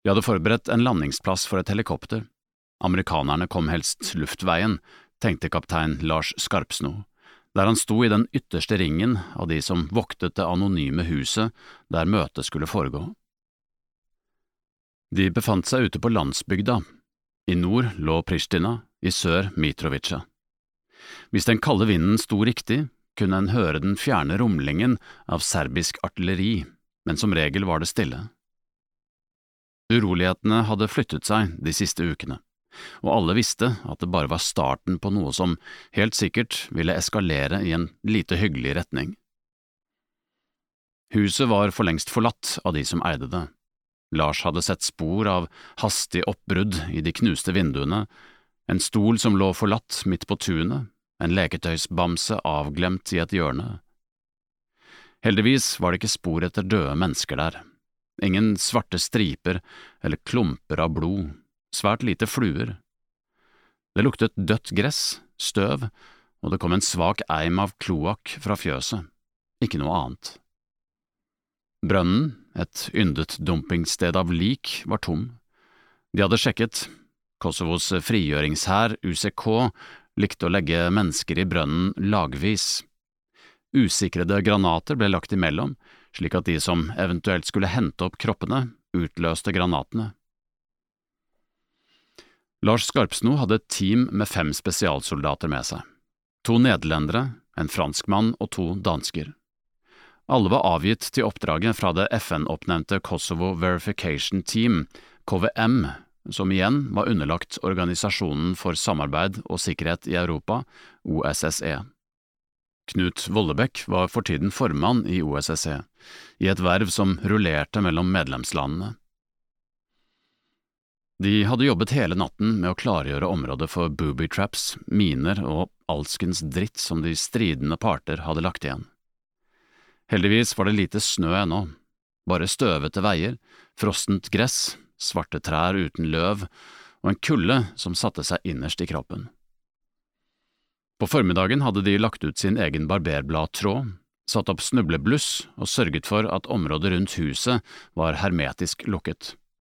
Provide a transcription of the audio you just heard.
De hadde forberedt en landingsplass for et helikopter. Amerikanerne kom helst luftveien, tenkte kaptein Lars Skarpsno, der han sto i den ytterste ringen av de som voktet det anonyme huset der møtet skulle foregå. De befant seg ute på landsbygda. I nord lå Pristina, i sør Mitrovica. Hvis den kalde vinden sto riktig, kunne en høre den fjerne rumlingen av serbisk artilleri, men som regel var det stille. Urolighetene hadde flyttet seg de siste ukene, og alle visste at det bare var starten på noe som helt sikkert ville eskalere i en lite hyggelig retning. Huset var for lengst forlatt av de som eide det. Lars hadde sett spor av hastig oppbrudd i de knuste vinduene, en stol som lå forlatt midt på tunet, en leketøysbamse avglemt i et hjørne. Heldigvis var det ikke spor etter døde mennesker der. Ingen svarte striper eller klumper av blod, svært lite fluer. Det luktet dødt gress, støv, og det kom en svak eim av kloakk fra fjøset, ikke noe annet. Brønnen, et yndet dumpingssted av lik, var tom. De hadde sjekket. Kosovos frigjøringshær, UCK, likte å legge mennesker i brønnen lagvis. Usikrede granater ble lagt imellom, slik at de som eventuelt skulle hente opp kroppene, utløste granatene. Lars Skarpsno hadde et team med 5 spesialsoldater med seg. 2 nederlendere, en franskmann og 2 dansker. Alle var avgitt til oppdraget fra det FN-oppnevnte Kosovo Verification Team, KVM, som igjen var underlagt Organisasjonen for samarbeid og sikkerhet i Europa, OSSE. Knut Vollebekk var for tiden formann i OSSE, i et verv som rullerte mellom medlemslandene. De hadde jobbet hele natten med å klargjøre området for booby traps, miner og alskens dritt som de stridende parter hadde lagt igjen. Heldigvis var det lite snø ennå, bare støvete veier, frostent gress, svarte trær uten løv og en kulde som satte seg innerst i kroppen. På formiddagen hadde de lagt ut sin egen barberbladtråd, satt opp snublebluss og sørget for at området rundt huset var hermetisk lukket.